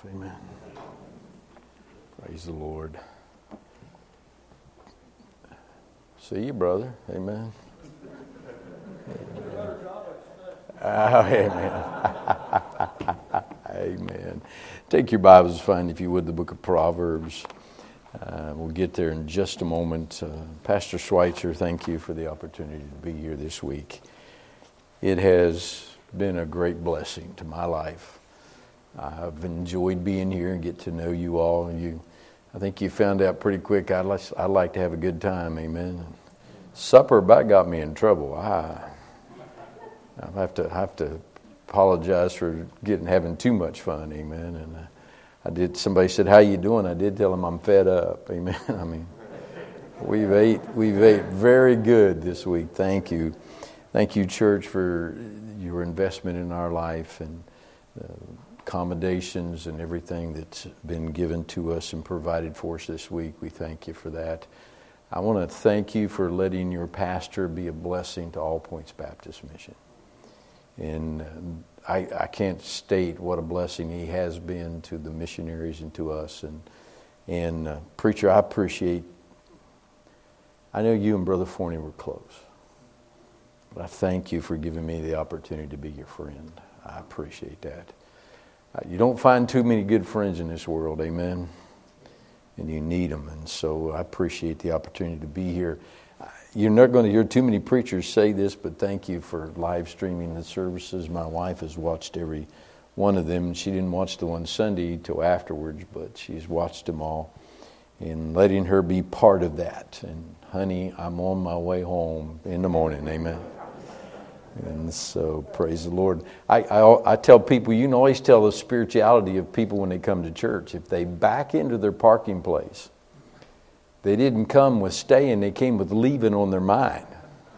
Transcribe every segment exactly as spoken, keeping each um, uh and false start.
Amen. Praise the Lord. See you, brother. Amen. Oh, amen. Amen. Take your Bibles, find, if you would, the book of Proverbs. Uh, we'll get there in just a moment. Uh, Pastor Schweitzer, thank you for the opportunity to be here this week. It has been a great blessing to my life. I've enjoyed being here and get to know you all. You, I think you found out pretty quick I'd like, I'd like to have a good time, amen. Supper about got me in trouble. I, I have to have to apologize for getting having too much fun, amen. And uh, I did. Somebody said, "How you doing?" I did tell them I'm fed up, amen. I mean, we've ate we've ate very good this week. Thank you, thank you, church, for your investment in our life and uh, accommodations and everything that's been given to us and provided for us this week. We thank you for that. I want to thank you for letting your pastor be a blessing to All Points Baptist Mission. And uh, I, I can't state what a blessing he has been to the missionaries and to us. And, and uh, preacher, I appreciate, I know you and Brother Forney were close. But I thank you for giving me the opportunity to be your friend. I appreciate that. Uh, you don't find too many good friends in this world, amen? And you need them. And so I appreciate the opportunity to be here. You're not going to hear too many preachers say this, but thank you for live streaming the services. My wife has watched every one of them. She didn't watch the one Sunday till afterwards, but she's watched them all. And letting her be part of that. And honey, I'm on my way home in the morning, amen. And so, praise the Lord. I, I, I tell people, you can always tell the spirituality of people when they come to church. If they back into their parking place, they didn't come with staying, they came with leaving on their mind.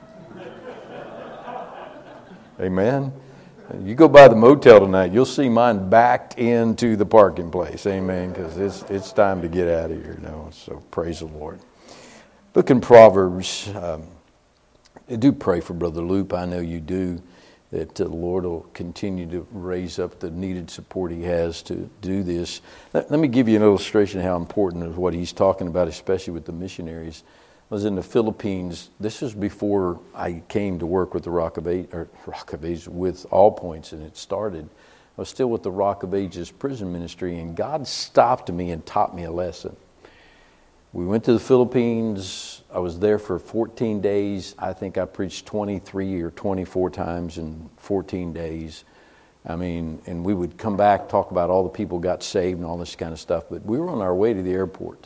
Amen? You go by the motel tonight, you'll see mine backed into the parking place. Amen? Because it's, it's time to get out of here. You know? So, praise the Lord. Look in Proverbs. Um, I do pray for Brother Loop. I know you do, that the Lord will continue to raise up the needed support he has to do this. Let, let me give you an illustration of how important is what he's talking about, especially with the missionaries. I was in the Philippines. This is before I came to work with the Rock of Ages, or Rock of Ages with All Points, and it started. I was still with the Rock of Ages prison ministry, and God stopped me and taught me a lesson. We went to the Philippines. I was there for fourteen days. I think I preached twenty-three or twenty-four times in fourteen days. I mean, and we would come back, talk about all the people got saved and all this kind of stuff. But we were on our way to the airport.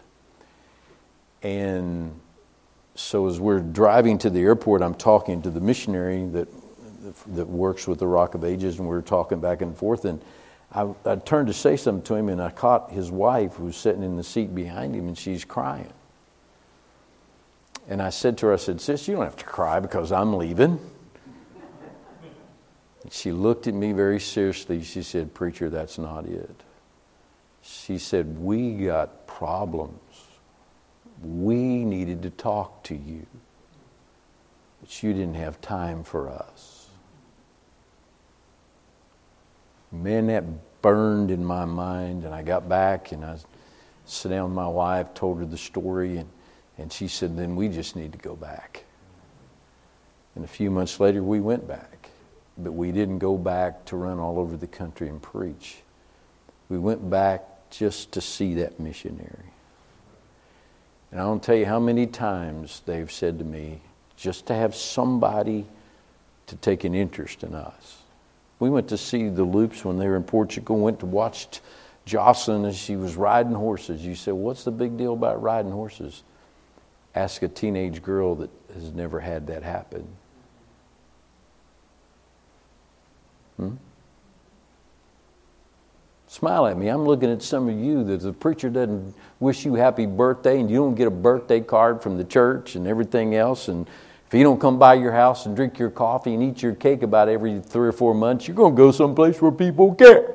And so as we're driving to the airport, I'm talking to the missionary that that works with the Rock of Ages, and we were talking back and forth. And I, I turned to say something to him, and I caught his wife, who was sitting in the seat behind him, and she's crying. And I said to her, I said, "Sis, you don't have to cry because I'm leaving." And she looked at me very seriously. She said, "Preacher, that's not it." She said, "We got problems. We needed to talk to you, but you didn't have time for us." Man, that burned in my mind, and I got back, and I sat down with my wife, told her the story, and, and she said, "Then we just need to go back." And a few months later, we went back, but we didn't go back to run all over the country and preach. We went back just to see that missionary. And I don't tell you how many times they've said to me, just to have somebody to take an interest in us. We went to see the Loops when they were in Portugal, went to watch Jocelyn as she was riding horses. You said, "What's the big deal about riding horses?" Ask a teenage girl that has never had that happen. Hmm? Smile at me. I'm looking at some of you that the preacher doesn't wish you happy birthday, and you don't get a birthday card from the church and everything else, and if he don't come by your house and drink your coffee and eat your cake about every three or four months, you're going to go someplace where people care.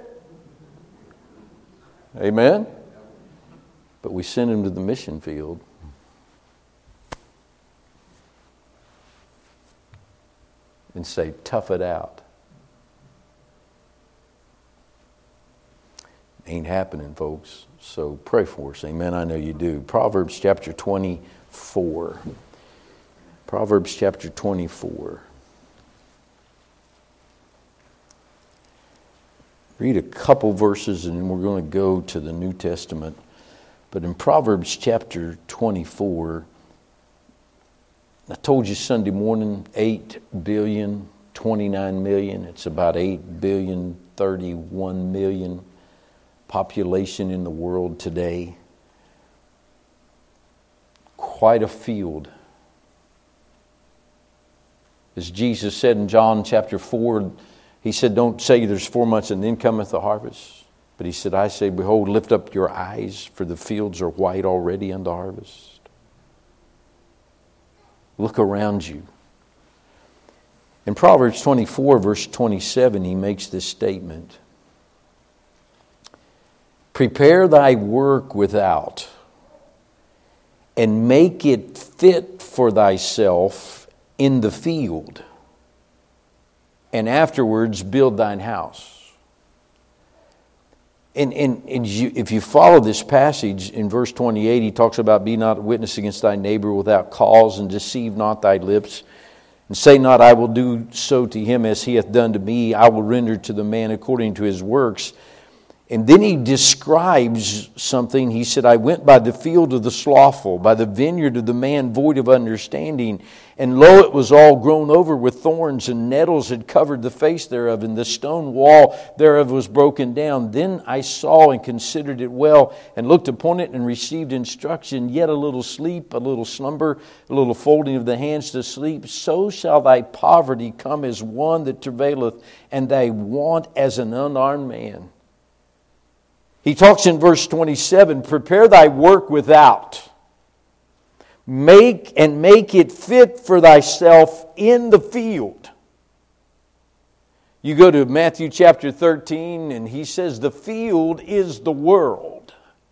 Amen? But we send him to the mission field. And say, "Tough it out." ain't happening, folks. So pray for us. Amen. I know you do. Proverbs chapter twenty-four. Proverbs chapter twenty-four. Read a couple verses and we're going to go to the New Testament. But in Proverbs chapter twenty-four, I told you Sunday morning, eight billion, twenty-nine million. It's about eight billion, thirty-one million population in the world today. Quite a field. As Jesus said in John chapter four, He said, don't say there's four months and then cometh the harvest. But He said, I say, behold, lift up your eyes, for the fields are white already unto harvest. Look around you. In Proverbs twenty-four, verse twenty-seven, He makes this statement. Prepare thy work without, and make it fit for thyself in the field, and afterwards build thine house. And, and, and you, if you follow this passage in verse twenty-eight, he talks about be not a witness against thy neighbor without cause, and deceive not thy lips, and say not, I will do so to him as he hath done to me. I will render to the man according to his works. And then he describes something. He said, I went by the field of the slothful, by the vineyard of the man void of understanding. And lo, it was all grown over with thorns, and nettles had covered the face thereof, and the stone wall thereof was broken down. Then I saw and considered it well, and looked upon it, and received instruction. Yet a little sleep, a little slumber, a little folding of the hands to sleep. So shall thy poverty come as one that travaileth, and thy want as an unarmed man. He talks in verse twenty-seven, prepare thy work without. Make and make it fit for thyself in the field. You go to Matthew chapter thirteen, and he says the field is the world.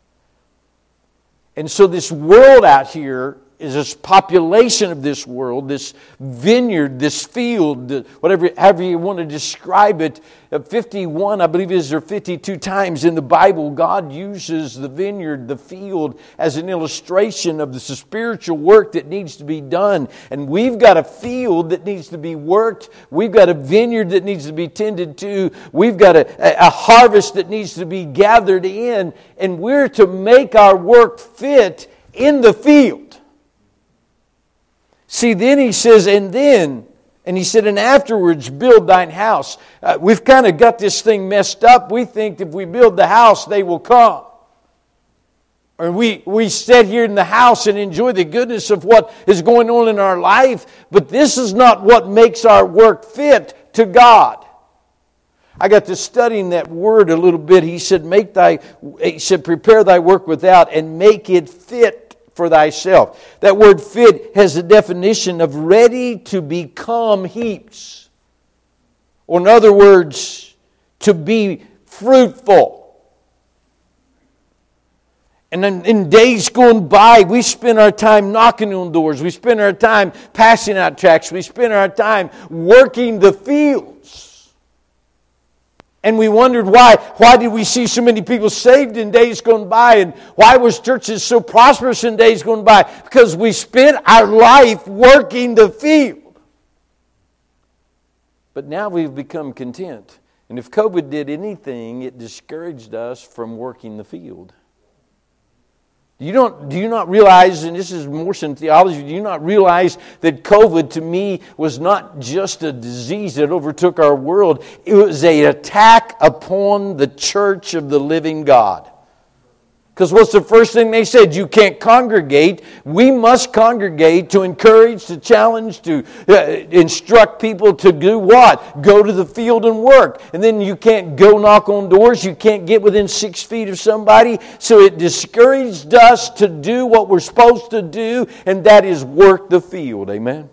And so this world out here is this population of this world, this vineyard, this field, whatever, however you want to describe it. fifty-one, I believe it is, or fifty-two times in the Bible, God uses the vineyard, the field, as an illustration of the spiritual work that needs to be done. And we've got a field that needs to be worked. We've got a vineyard that needs to be tended to. We've got a, a harvest that needs to be gathered in. And we're to make our work fit in the field. See, then he says, and then, and he said, and afterwards build thine house. Uh, we've kind of got this thing messed up. We think if we build the house, they will come. Or we, we sit here in the house and enjoy the goodness of what is going on in our life. But this is not what makes our work fit to God. I got to studying that word a little bit. He said, make thy, he said, prepare thy work without and make it fit for thyself. That word fit has a definition of ready to become heaps. Or in other words, to be fruitful. And then in days going by, we spend our time knocking on doors. We spend our time passing out tracts. We spend our time working the fields. And we wondered why. Why did we see so many people saved in days gone by? And why was churches so prosperous in days gone by? Because we spent our life working the field. But now we've become content. And if COVID did anything, it discouraged us from working the field. You don't, do you not realize, and this is more than theology, do you not realize that COVID to me was not just a disease that overtook our world? It was an attack upon the church of the living God. Because what's the first thing they said? You can't congregate. We must congregate to encourage, to challenge, to uh, instruct people to do what? Go to the field and work. And then you can't go knock on doors. You can't get within six feet of somebody. So it discouraged us to do what we're supposed to do, and that is work the field. Amen?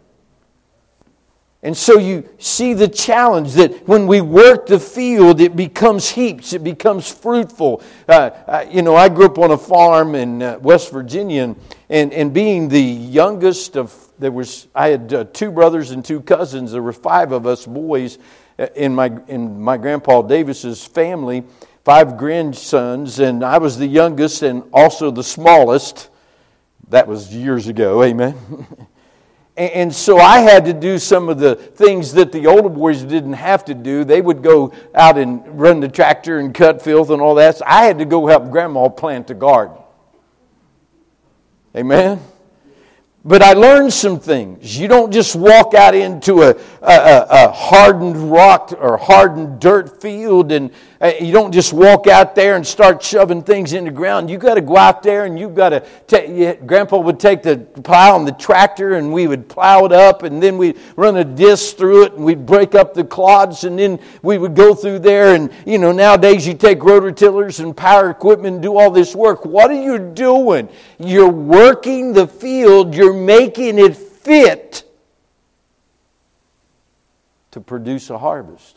And so you see the challenge that when we work the field, it becomes heaps, it becomes fruitful. Uh, I, you know, I grew up on a farm in uh, West Virginia, and, and being the youngest of, there was, I had uh, two brothers and two cousins. There were five of us boys in my in my grandpa Davis's family. five grandsons, and I was the youngest and also the smallest. That was years ago, amen. and, and so I had to do some of the things that the older boys didn't have to do. They would go out and run the tractor and cut filth and all that. So I had to go help Grandma plant a garden. Amen. But I learned some things. You don't just walk out into a, a, a hardened rock or hardened dirt field, and you don't just walk out there and start shoving things in the ground. You got to go out there, and you've got to take. Grandpa would take the plow and the tractor, and we would plow it up, and then we'd run a disc through it, and we'd break up the clods, and then we would go through there. And you know, nowadays you take rototillers and power equipment and do all this work. What are you doing? You're working the field. You're making it fit to produce a harvest.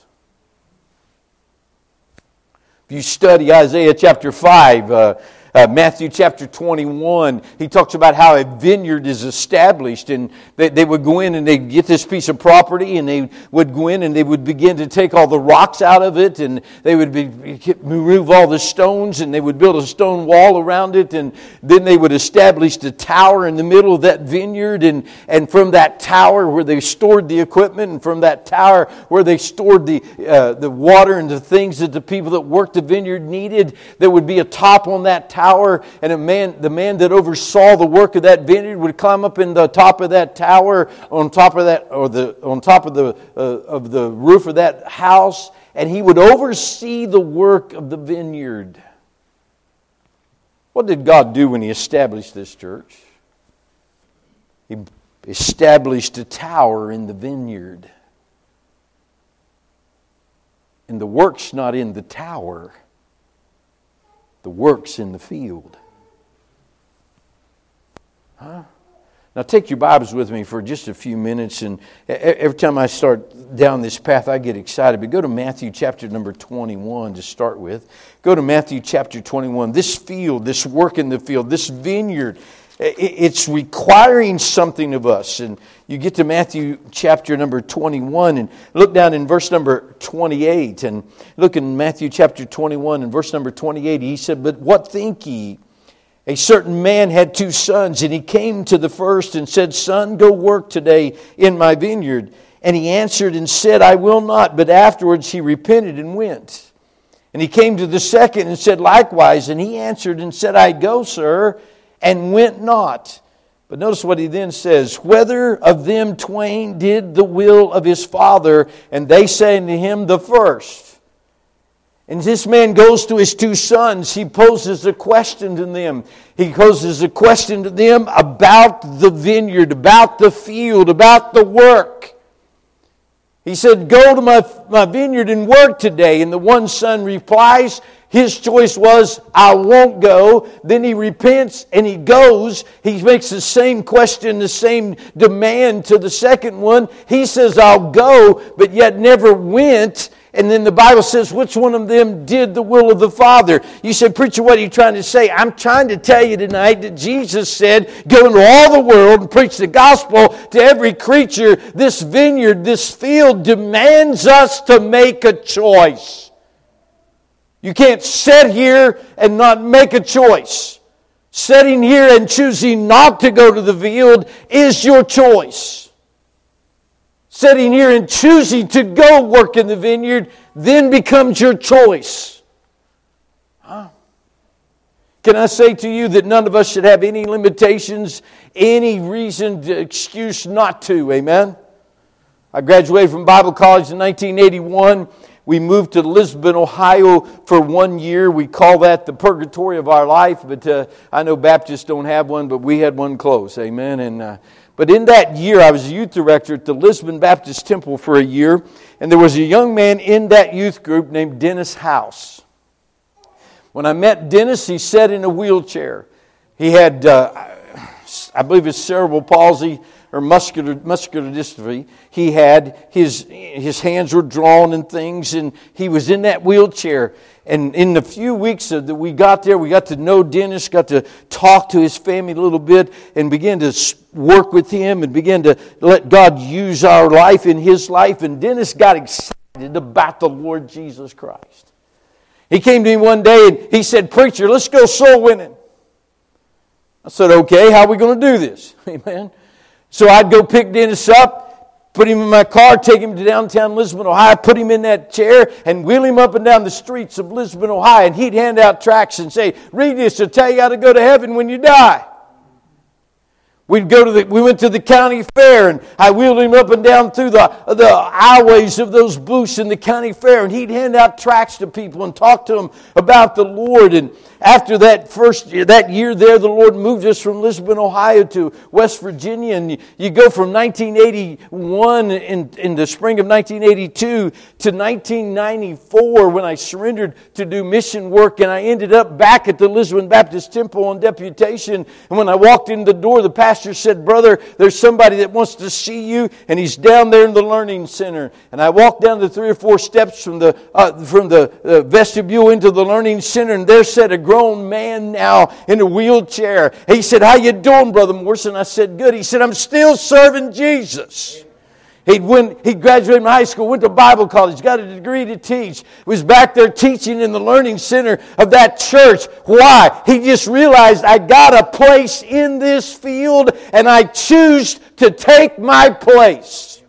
If you study Isaiah chapter five, uh, uh, Matthew chapter twenty-one, he talks about how a vineyard is established, and they, they would go in and they'd get this piece of property, and they would go in and they would begin to take all the rocks out of it, and they would be, remove all the stones, and they would build a stone wall around it, and then they would establish the tower in the middle of that vineyard, and, and from that tower where they stored the equipment, and from that tower where they stored the, uh, the water and the things that the people that worked the vineyard needed, there would be a top on that tower. Tower, and a man, the man that oversaw the work of that vineyard would climb up in the top of that tower, on top of that, or the on top of the uh, of the roof of that house, and he would oversee the work of the vineyard. What did God do when He established this church? He established a tower in the vineyard, and the work's not in the tower. The work's in the field. Huh? Now take your Bibles with me for just a few minutes, and every time I start down this path I get excited. But go to Matthew chapter number twenty-one to start with. Go to Matthew chapter twenty-one. This field, this work in the field, this vineyard, it's requiring something of us. And you get to Matthew chapter number twenty-one and look down in verse number twenty-eight. And look in Matthew chapter twenty-one and verse number twenty-eight. He said, "But what think ye? A certain man had two sons, and he came to the first and said, Son, go work today in my vineyard. And he answered and said, I will not. But afterwards he repented and went. And he came to the second and said likewise. And he answered and said, I go, sir, and went not. But notice what he then says, whether of them twain did the will of his father? And they say unto him, the first. And this man goes to his two sons. He poses a question to them. He poses a question to them about the vineyard, about the field, about the work. He said, go to my, my vineyard and work today. And the one son replies, his choice was, I won't go. Then he repents and he goes. He makes the same question, the same demand to the second one. He says, I'll go, but yet never went. And then the Bible says, which one of them did the will of the Father? You say, preacher, what are you trying to say? I'm trying to tell you tonight that Jesus said, go into all the world and preach the gospel to every creature. This vineyard, this field demands us to make a choice. You can't sit here and not make a choice. Sitting here and choosing not to go to the field is your choice. Sitting here and choosing to go work in the vineyard then becomes your choice. Huh? Can I say to you that none of us should have any limitations, any reason, to excuse not to? Amen? I graduated from Bible college in nineteen eighty-one. We moved to Lisbon, Ohio for one year. We call that the purgatory of our life. But uh, I know Baptists don't have one, but we had one close. Amen? And uh, But in that year, I was a youth director at the Lisbon Baptist Temple for a year. And there was a young man in that youth group named Dennis House. When I met Dennis, he sat in a wheelchair. He had, uh, I believe it's cerebral palsy or muscular muscular dystrophy. He had, his, his hands were drawn and things, and he was in that wheelchair. And in the few weeks that we got there, we got to know Dennis, got to talk to his family a little bit, and began to work with him and began to let God use our life in his life. And Dennis got excited about the Lord Jesus Christ. He came to me one day and he said, "Preacher, let's go soul winning." I said, "Okay, how are we going to do this?" Amen. So I'd go pick Dennis up, put him in my car, take him to downtown Lisbon, Ohio, put him in that chair, and wheel him up and down the streets of Lisbon, Ohio. And he'd hand out tracts and say, "Read this, it'll tell you how to go to heaven when you die." We'd go to the, we went to the county fair, and I wheeled him up and down through the, the aisleways of those booths in the county fair, and he'd hand out tracts to people and talk to them about the Lord. And after that first year, that year there, the Lord moved us from Lisbon, Ohio to West Virginia, and you, you go from nineteen eighty-one in, in the spring of nineteen eighty-two to nineteen ninety-four when I surrendered to do mission work, and I ended up back at the Lisbon Baptist Temple on deputation. And when I walked in the door, the pastor said, "Brother, there's somebody that wants to see you, and he's down there in the Learning Center." And I walked down the three or four steps from the uh, from the uh, vestibule into the Learning Center, and there sat a grown man now in a wheelchair. He said, "How you doing, Brother Morrison?" I said, "Good." He said, "I'm still serving Jesus." He'd, went, he graduated from high school, went to Bible college, got a degree to teach, was back there teaching in the Learning Center of that church. Why? He just realized, I got a place in this field, and I choose to take my place.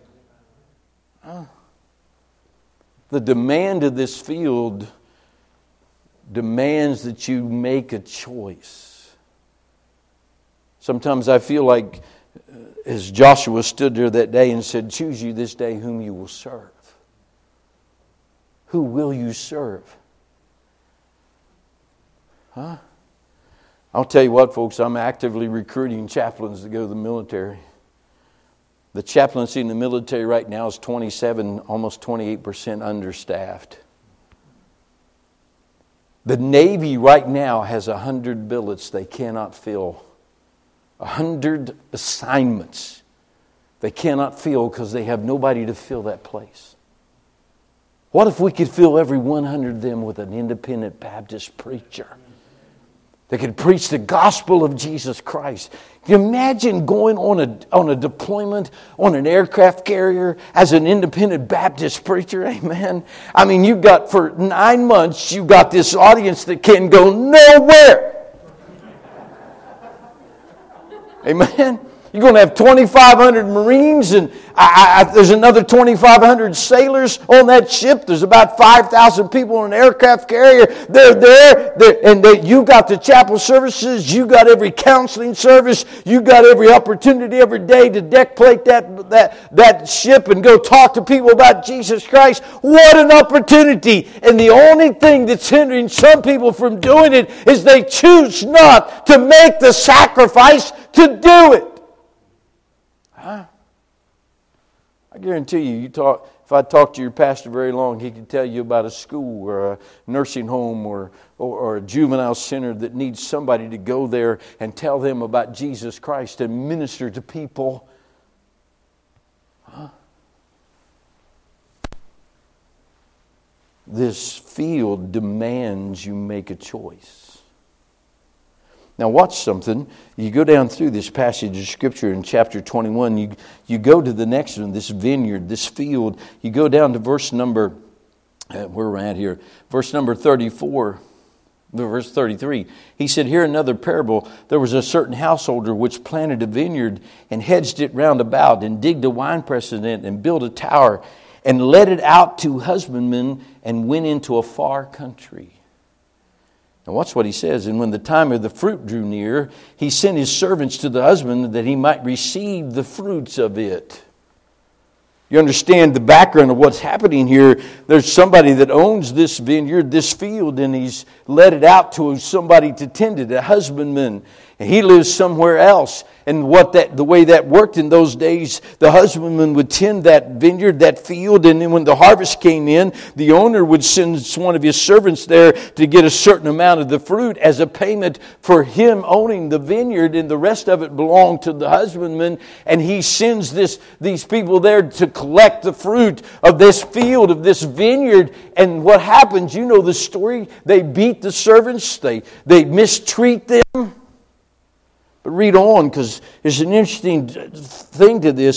The demand of this field demands that you make a choice. Sometimes I feel like, as Joshua stood there that day and said, "Choose you this day whom you will serve." Who will you serve? Huh? I'll tell you what, folks, I'm actively recruiting chaplains to go to the military. The chaplaincy in the military right now is twenty-seven, almost twenty-eight percent understaffed. The Navy right now has one hundred billets they cannot fill. A hundred assignments they cannot fill because they have nobody to fill that place. What if we could fill every one hundred of them with an independent Baptist preacher that could preach the gospel of Jesus Christ? Can you imagine going on a, on a deployment on an aircraft carrier as an independent Baptist preacher? Amen. I mean, you've got, for nine months, you've got this audience that can go nowhere. Amen. You're going to have twenty-five hundred Marines, and I, I, there's another twenty-five hundred sailors on that ship. There's about five thousand people on an aircraft carrier. They're there, they're, and they, you got the chapel services. You got every counseling service. You got every opportunity every day to deck plate that, that, that ship and go talk to people about Jesus Christ. What an opportunity. And the only thing that's hindering some people from doing it is they choose not to make the sacrifice to do it. Huh? I guarantee you, you talk. If I talk to your pastor very long, he can tell you about a school or a nursing home or, or, or a juvenile center that needs somebody to go there and tell them about Jesus Christ and minister to people. Huh? This field demands you make a choice. Now watch something. You go down through this passage of Scripture in chapter twenty-one. You, you go to the next one, this vineyard, this field. You go down to verse number, uh, where we're at here, verse number thirty-four, verse thirty-three. He said, "Here another parable. There was a certain householder which planted a vineyard and hedged it round about and digged a winepress in it and built a tower and let it out to husbandmen and went into a far country." Now watch what he says. "And when the time of the fruit drew near, he sent his servants to the husband that he might receive the fruits of it." You understand the background of what's happening here. There's somebody that owns this vineyard, this field, and he's let it out to somebody to tend it, a husbandman. And he lives somewhere else. And what that the way that worked in those days, the husbandman would tend that vineyard, that field, and then when the harvest came in, the owner would send one of his servants there to get a certain amount of the fruit as a payment for him owning the vineyard, and the rest of it belonged to the husbandman. And he sends this these people there to collect the fruit of this field, of this vineyard. And what happens, you know the story. They beat the servants, they, they mistreat them. But read on, because there's an interesting thing to this.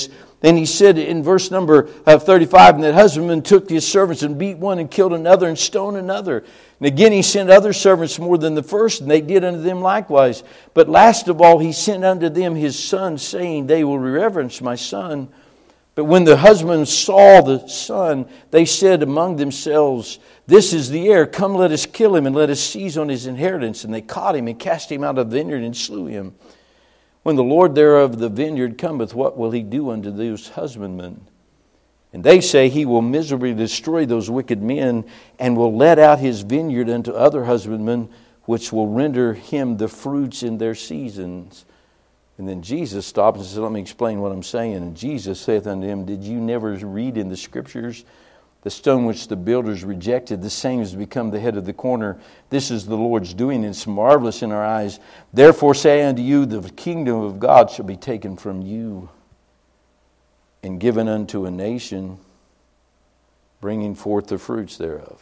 And he said in verse number uh, thirty-five, and that husbandman took his servants and beat one and killed another and stoned another. And again he sent other servants more than the first, and they did unto them likewise. But last of all he sent unto them his son, saying, they will reverence my son. But when the husband saw the son, they said among themselves, this is the heir, come let us kill him and let us seize on his inheritance. And they caught him and cast him out of the vineyard and slew him. When the Lord thereof the vineyard cometh, what will he do unto those husbandmen? And they say, he will miserably destroy those wicked men, and will let out his vineyard unto other husbandmen, which will render him the fruits in their seasons. And then Jesus stopped and said, let me explain what I'm saying. And Jesus saith unto him, did you never read in the Scriptures, the stone which the builders rejected, the same has become the head of the corner. This is the Lord's doing, and it's marvelous in our eyes. Therefore say I unto you, the kingdom of God shall be taken from you and given unto a nation, bringing forth the fruits thereof.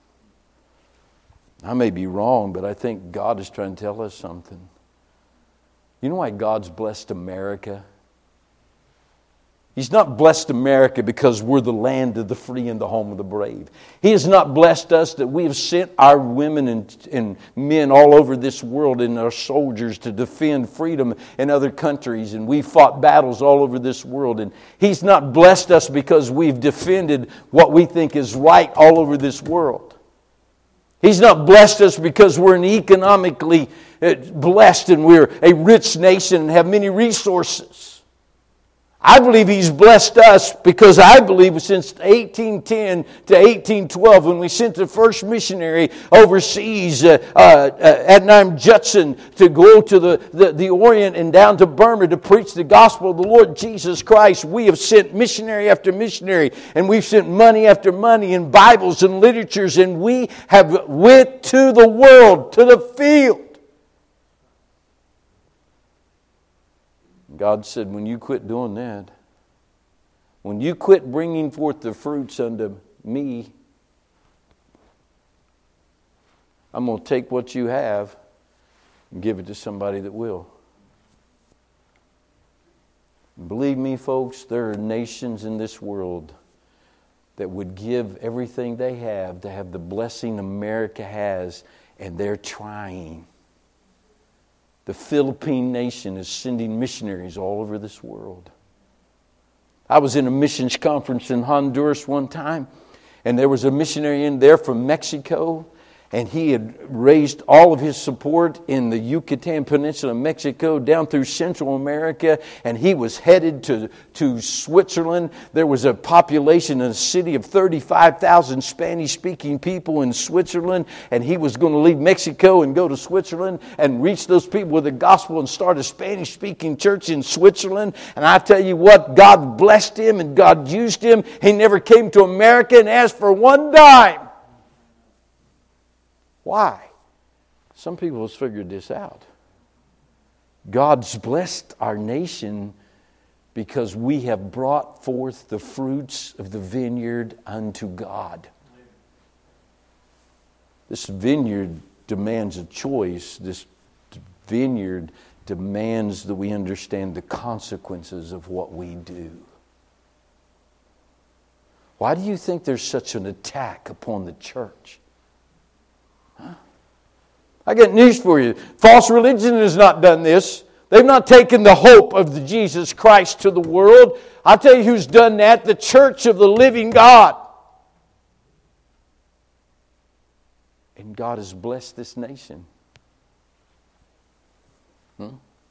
I may be wrong, but I think God is trying to tell us something. You know why God's blessed America? He's not blessed America because we're the land of the free and the home of the brave. He has not blessed us that we have sent our women and, and men all over this world and our soldiers to defend freedom in other countries. And we fought battles all over this world. And He's not blessed us because we've defended what we think is right all over this world. He's not blessed us because we're an economically blessed and we're a rich nation and have many resources. I believe He's blessed us because I believe since eighteen ten to eighteen twelve, when we sent the first missionary overseas, uh, uh, Adoniram Judson, to go to the, the, the Orient and down to Burma to preach the gospel of the Lord Jesus Christ, we have sent missionary after missionary, and we've sent money after money and Bibles and literatures, and we have went to the world, to the field. God said, when you quit doing that, when you quit bringing forth the fruits unto me, I'm going to take what you have and give it to somebody that will. Believe me, folks, there are nations in this world that would give everything they have to have the blessing America has, and they're trying. The Philippine nation is sending missionaries all over this world. I was in a missions conference in Honduras one time, and there was a missionary in there from Mexico, and he had raised all of his support in the Yucatan Peninsula of Mexico down through Central America, and he was headed to, to Switzerland. There was a population in a city of thirty-five thousand Spanish-speaking people in Switzerland, and he was going to leave Mexico and go to Switzerland and reach those people with the gospel and start a Spanish-speaking church in Switzerland. And I tell you what, God blessed him and God used him. He never came to America and asked for one dime. Why? Some people have figured this out. God's blessed our nation because we have brought forth the fruits of the vineyard unto God. This vineyard demands a choice. This vineyard demands that we understand the consequences of what we do. Why do you think there's such an attack upon the church? Huh? I got news for you. False religion has not done this. They've not taken the hope of the Jesus Christ to the world. I'll tell you who's done that. The church of the living God. And God has blessed this nation. Hmm?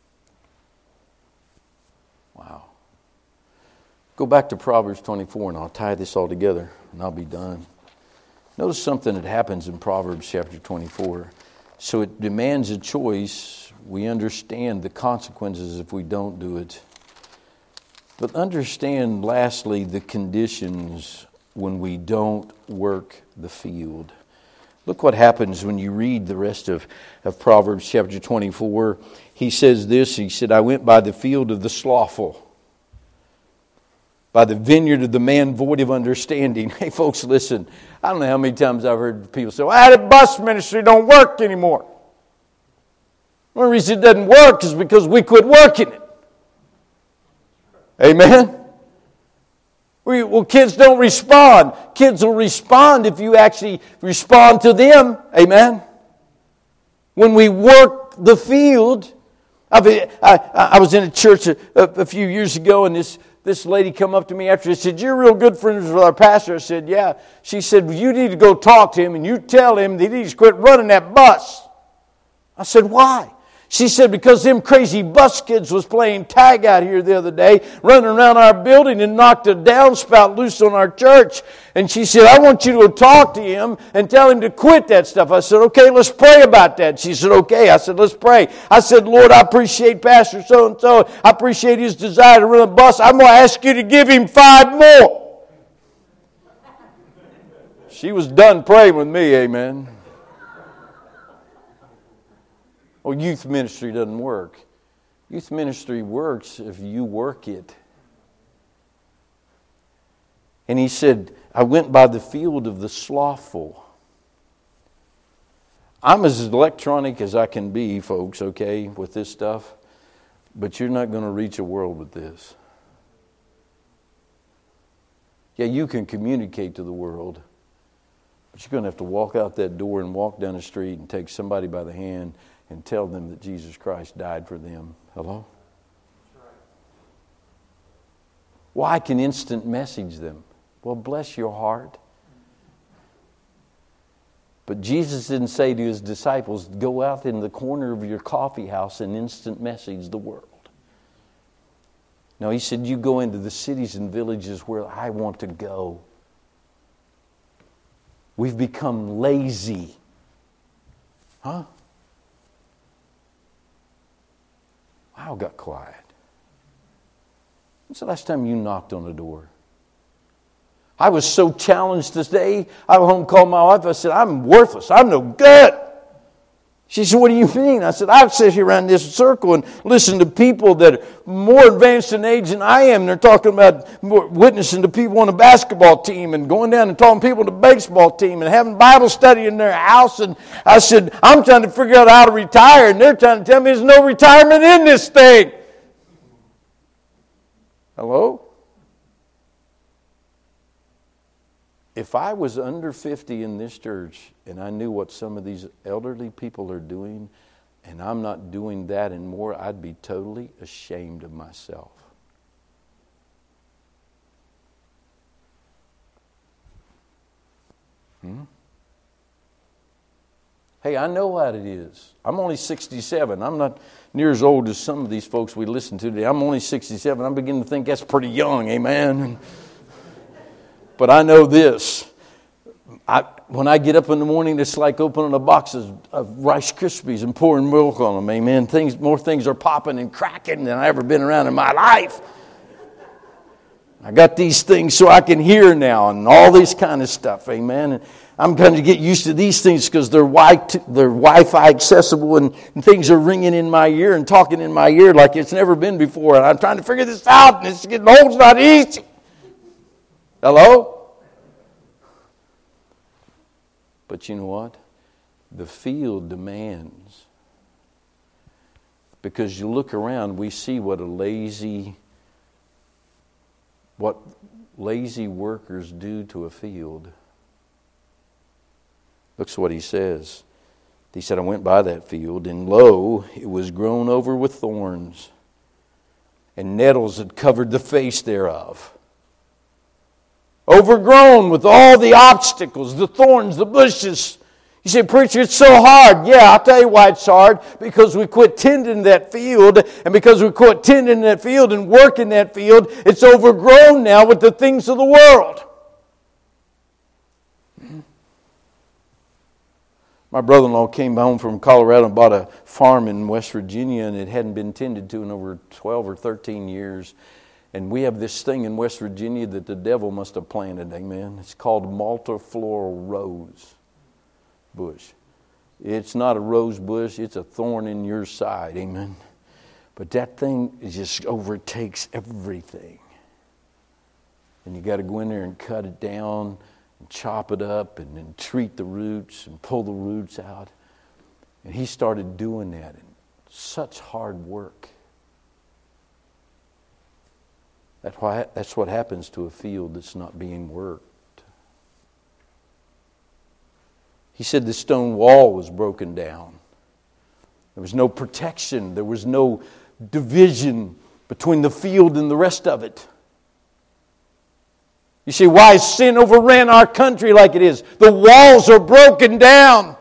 Wow. Go back to Proverbs twenty-four and I'll tie this all together and I'll be done. Notice something that happens in Proverbs chapter twenty-four. So it demands a choice. We understand the consequences if we don't do it. But understand, lastly, the conditions when we don't work the field. Look what happens when you read the rest of, of Proverbs chapter twenty-four. He says this, he said, I went by the field of the slothful, by the vineyard of the man void of understanding. Hey, folks, listen. I don't know how many times I've heard people say, well, that bus ministry don't work anymore. The only reason it doesn't work is because we quit working it. Amen? Well, kids don't respond. Kids will respond if you actually respond to them. Amen? When we work the field. I, I, I was in a church a, a few years ago, and this, this lady come up to me after and said, "You're real good friends with our pastor." I said, "Yeah." She said, "Well, you need to go talk to him, and you tell him that he needs to quit running that bus." I said, "Why?" She said, "Because them crazy bus kids was playing tag out here the other day, running around our building and knocked a downspout loose on our church." And she said, "I want you to talk to him and tell him to quit that stuff." I said, "Okay, let's pray about that." She said, "Okay." I said, "Let's pray." I said, "Lord, I appreciate Pastor so-and-so. I appreciate his desire to run a bus. I'm going to ask you to give him five more." She was done praying with me, amen. Well, youth ministry doesn't work. Youth ministry works if you work it. And he said, "I went by the field of the slothful." I'm as electronic as I can be, folks, okay, with this stuff. But you're not going to reach a world with this. Yeah, you can communicate to the world. But you're going to have to walk out that door and walk down the street and take somebody by the hand and tell them that Jesus Christ died for them. Hello? Well, I can instant message them. Well, bless your heart. But Jesus didn't say to his disciples, "Go out in the corner of your coffee house and instant message the world." No, he said, "You go into the cities and villages where I want to go." We've become lazy. Huh? Wow, got quiet. When's the last time you knocked on a door? I was so challenged today. I went home and called my wife. I said, "I'm worthless. I'm no good." She said, "What do you mean?" I said, "I sit here around this circle and listen to people that are more advanced in age than I am. They're talking about witnessing to people on the basketball team and going down and talking to people on the baseball team and having Bible study in their house." And I said, "I'm trying to figure out how to retire, and they're trying to tell me there's no retirement in this thing." Hello? If I was under fifty in this church and I knew what some of these elderly people are doing and I'm not doing that and more, I'd be totally ashamed of myself. Hmm? Hey, I know what it is. I'm only sixty-seven. I'm not near as old as some of these folks we listen to today. I'm only sixty-seven. I'm beginning to think that's pretty young, amen? But I know this. I, when I get up in the morning, it's like opening a box of, of Rice Krispies and pouring milk on them. Amen. Things, more things are popping and cracking than I've ever been around in my life. I got these things so I can hear now and all this kind of stuff. Amen. And I'm trying to get used to these things because they're, wi- they're Wi-Fi accessible and, and things are ringing in my ear and talking in my ear like it's never been before. And I'm trying to figure this out, and it's getting old. It's not easy. Hello? But you know what? The field demands. Because you look around, we see what a lazy, what lazy workers do to a field. Look what he says. He said, "I went by that field, and lo, it was grown over with thorns, and nettles had covered the face thereof." Overgrown with all the obstacles, the thorns, the bushes. You say, "Preacher, it's so hard." Yeah, I'll tell you why it's hard. Because we quit tending that field. And because we quit tending that field and working that field, it's overgrown now with the things of the world. My brother-in-law came home from Colorado and bought a farm in West Virginia, and it hadn't been tended to in over twelve or thirteen years. And we have this thing in West Virginia that the devil must have planted, amen. It's called multifloral rose bush. It's not a rose bush, it's a thorn in your side, amen. But that thing just overtakes everything. And you got to go in there and cut it down and chop it up and then treat the roots and pull the roots out. And he started doing that, and such hard work. That's why, that's what happens to a field that's not being worked. He said the stone wall was broken down. There was no protection. There was no division between the field and the rest of it. You see, why has sin overran our country like it is? The walls are broken down.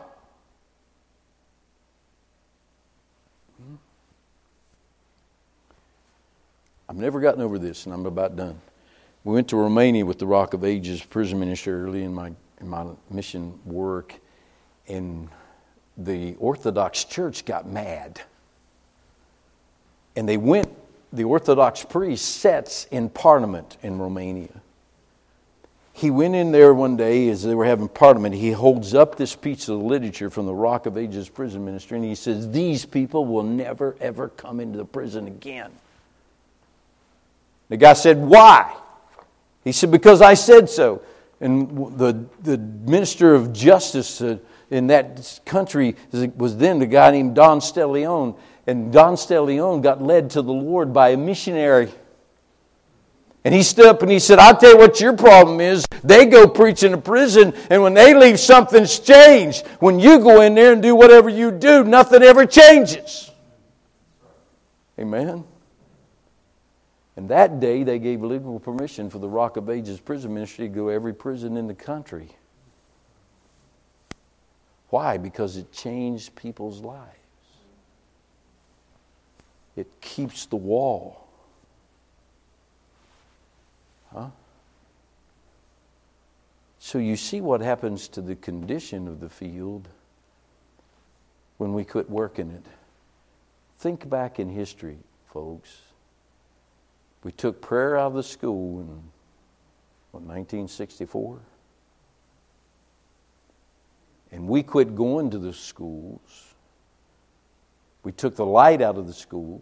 I've never gotten over this, and I'm about done. We went to Romania with the Rock of Ages prison ministry early in my in my mission work, and the Orthodox Church got mad. And they went, the Orthodox priest sits in Parliament in Romania. He went in there one day as they were having Parliament. He holds up this piece of literature from the Rock of Ages prison ministry, and he says, "These people will never, ever come into the prison again." The guy said, "Why?" He said, "Because I said so." And the, the minister of justice uh, in that country was then the guy named Don Stelion. And Don Stelion got led to the Lord by a missionary. And he stood up and he said, "I'll tell you what your problem is. They go preach in a prison, and when they leave, something's changed. When you go in there and do whatever you do, nothing ever changes." Amen. And that day, they gave legal permission for the Rock of Ages prison ministry to go to every prison in the country. Why? Because it changed people's lives. It keeps the wall. Huh? So you see what happens to the condition of the field when we quit working it. Think back in history, folks. We took prayer out of the school in, what, nineteen sixty-four? And we quit going to the schools. We took the light out of the schools.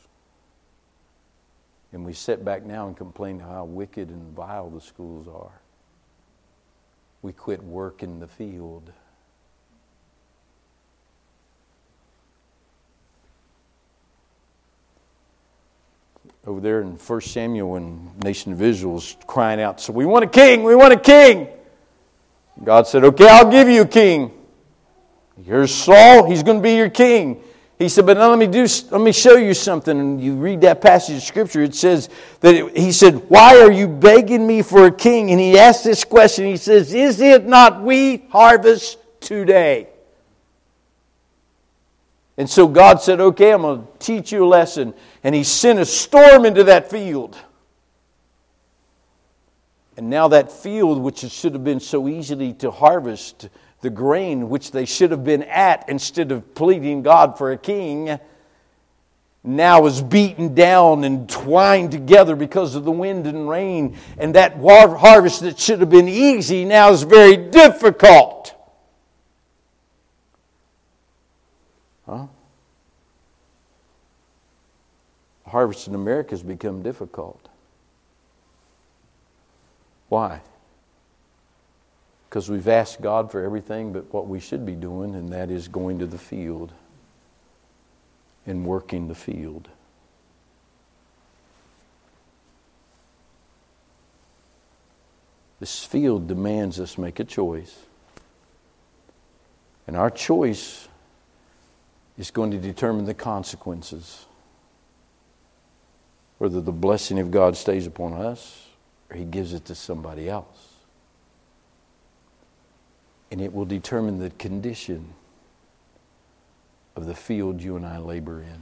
And we sit back now and complain how wicked and vile the schools are. We quit working the field. Over there in First Samuel, when the nation of Israel was crying out, "So we want a king, we want a king." God said, "Okay, I'll give you a king. Here's Saul, he's going to be your king." He said, "But now let me do. Let me show you something." And you read that passage of Scripture. It says that it, he said, "Why are you begging me for a king?" And he asked this question. He says, "Is it not wheat harvest today?" And so God said, "Okay, I'm going to teach you a lesson." And He sent a storm into that field. And now that field, which should have been so easily to harvest the grain, which they should have been at instead of pleading God for a king, now is beaten down and twined together because of the wind and rain. And that harvest that should have been easy now is very difficult. Huh? Harvest in America has become difficult. Why? Because we've asked God for everything but what we should be doing, and that is going to the field and working the field. This field demands us make a choice. And our choice is going to determine the consequences. Whether the blessing of God stays upon us or He gives it to somebody else. And it will determine the condition of the field you and I labor in.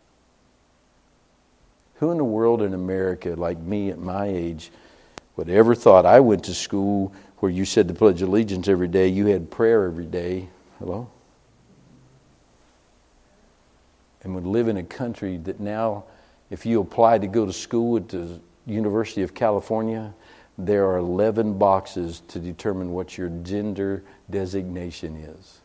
Who in the world in America, like me at my age, would ever thought I went to school where you said the Pledge of Allegiance every day, you had prayer every day? Hello? And would live in a country that now, if you apply to go to school at the University of California, there are eleven boxes to determine what your gender designation is.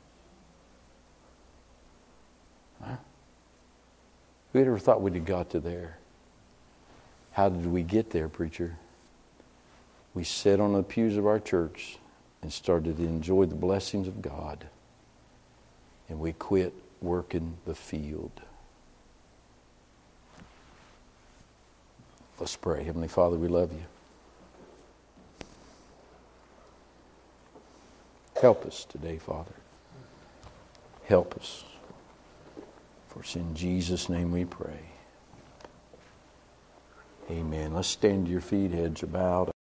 Huh? Who ever thought we'd have got to there? How did we get there, preacher? We sat on the pews of our church and started to enjoy the blessings of God. And we quit working the field. Let's pray. Heavenly Father, we love you. Help us today, Father. Help us. For it's in Jesus' name we pray. Amen. Let's stand to your feet, heads are bowed.